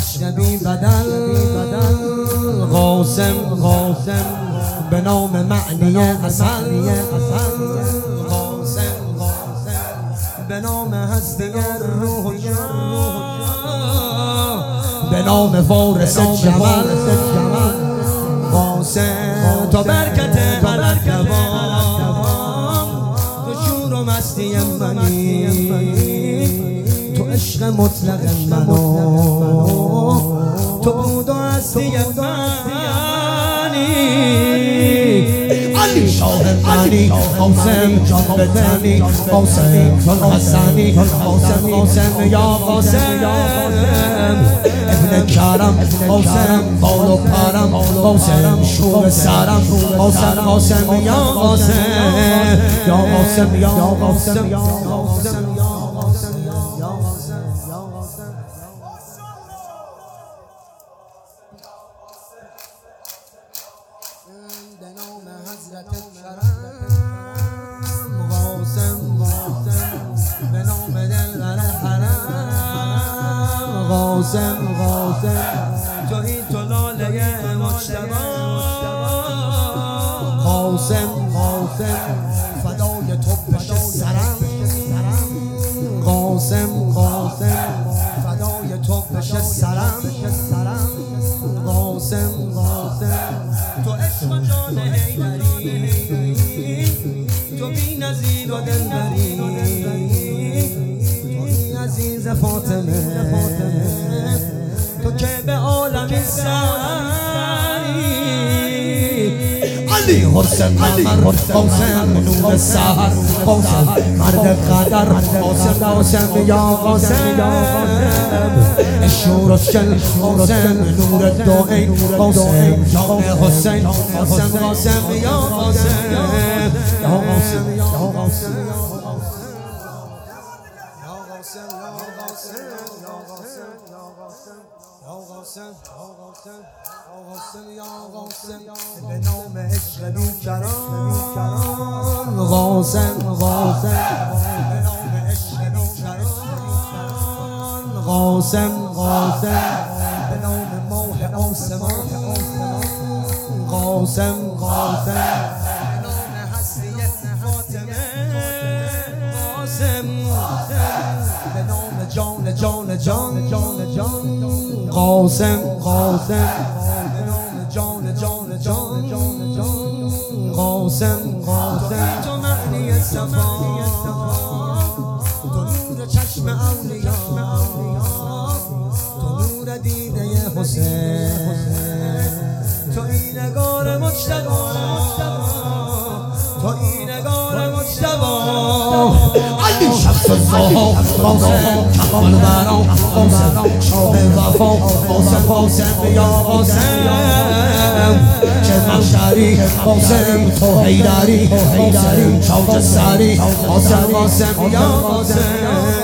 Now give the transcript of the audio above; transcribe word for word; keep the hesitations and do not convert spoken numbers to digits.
عشق بی بدل قاسم قاسم به نام معنی اصل قاسم قاسم به نام هستی روح به نام فارس جمل قاسم تا برکت علت دوام تو شور و مستی منی تو عشق مطلق منو تو بود و هستی منی علی شاه منی قاسم جان بتنی قاسم حسنی قاسم قاسم یا قاسم ابن کرم قاسم بال و پرم قاسم شور سرم قاسم قاسم یا قاسم یا قاسم یا قاسم یا قاسم به نام حضرت کرم قاسم قاسم به نام دلبر حرم قاسم قاسم تویی تو لاله مجتبی قاسم قاسم فدای تو بشه سرم قاسم قاسم فدای تو بشه سرم قاسم قاسم تو عشق و جان حیدری تو بی نظیر و دلبری توی عزیز فاطمه تو که به عالم سری علی حسین ممر قاسم نور سحر قاسم مرد قدر قاسم قاسم یا قاسم شور و شل قاسم نور دعین قاسم جان حسین قاسم قاسم یا قاسم یا قاسم یا قاسم به نام عشق بی کران قاسم قاسم به نام عشق بی کران قاسم قاسم به نام ماه آسمان قاسم قاسم به نام هستی فاطمه قاسم به نام جان جان جان جان جان قاسم قاسم به نام جان جان جان جان جان قاسم قاسم تو معنی صفا تو نور چشم اولیا تو نور دیده حسین تو این نگار مجتبی تو این نگار مجتبی علی شمس الضحی قاسم کمال برام قاسم شاه وفا قاسم قاسم یا قاسم چه محشری قاسم تو حیدری قاسم شاه سری قاسم قاسم یا قاسم